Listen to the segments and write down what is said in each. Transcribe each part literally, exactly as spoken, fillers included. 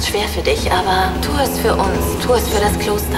ist schwer für dich, aber tu es für uns, tu es für das Kloster.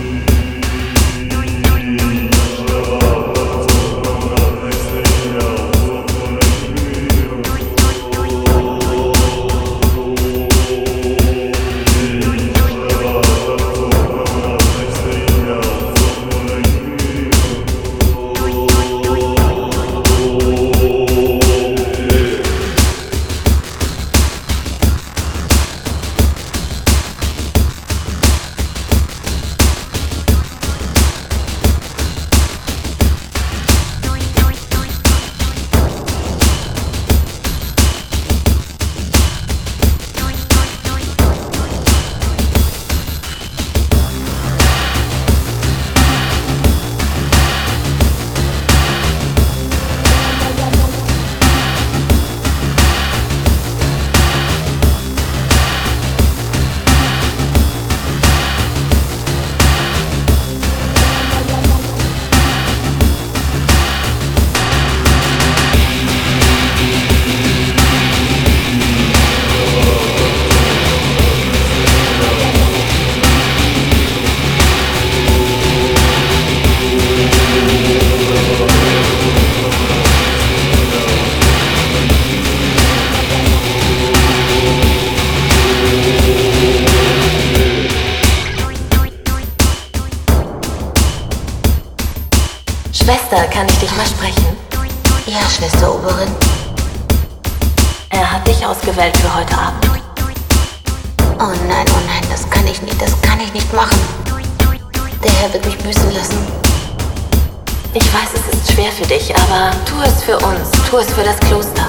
Schwester, kann ich dich mal sprechen? Ja, Schwester Oberin. Er hat dich ausgewählt für heute Abend. Oh nein, oh nein, das kann ich nicht, das kann ich nicht machen. Der Herr wird mich büßen lassen. Ich weiß, es ist schwer für dich, aber tu es für uns, tu es für das Kloster.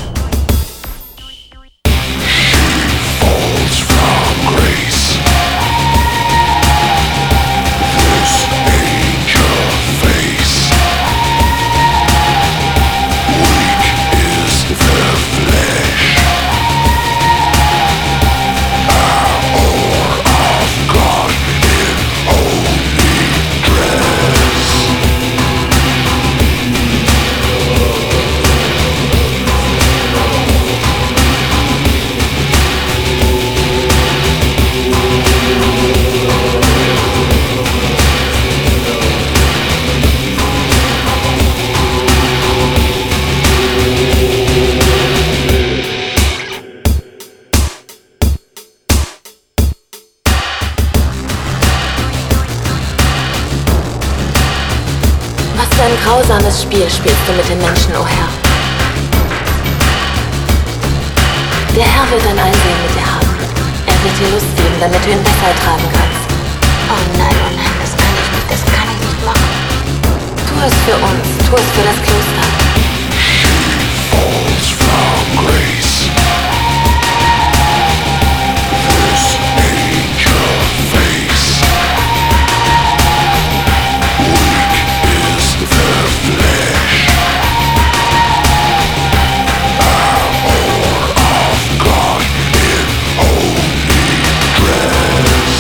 Falls from grace. This angel face. Weak is the flesh. Hour of God in holy dress. Was für ein grausames Spiel spielst du mit den Menschen, o Herr? Der Herr wird ein Einsehen mit dir haben. Er wird dir Lust geben, damit du ihn besser ertragen kannst. Oh nein, oh nein, das kann ich nicht, das kann ich nicht machen. Tu es für uns, tu es für das Kloster. Falls from grace. This angel face. Weak is the flesh. Hour of God in holy dress.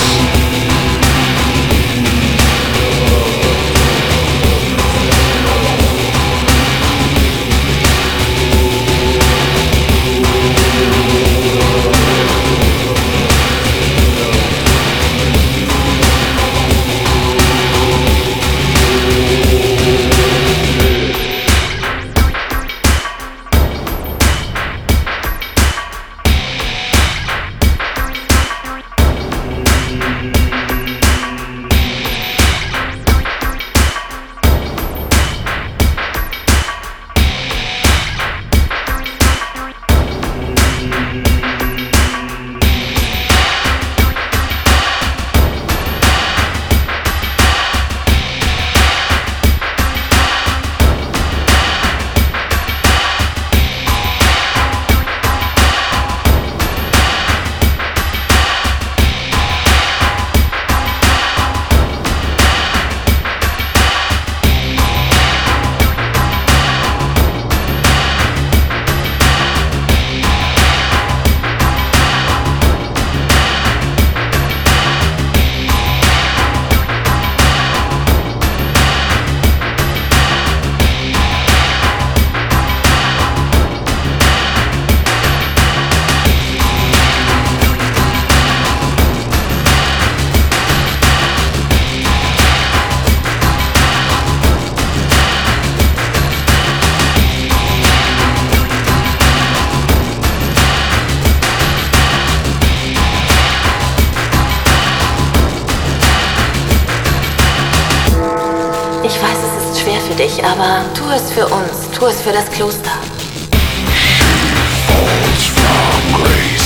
Ich weiß, es ist schwer für dich, aber tu es für uns, tu es für das Kloster. Falls from grace.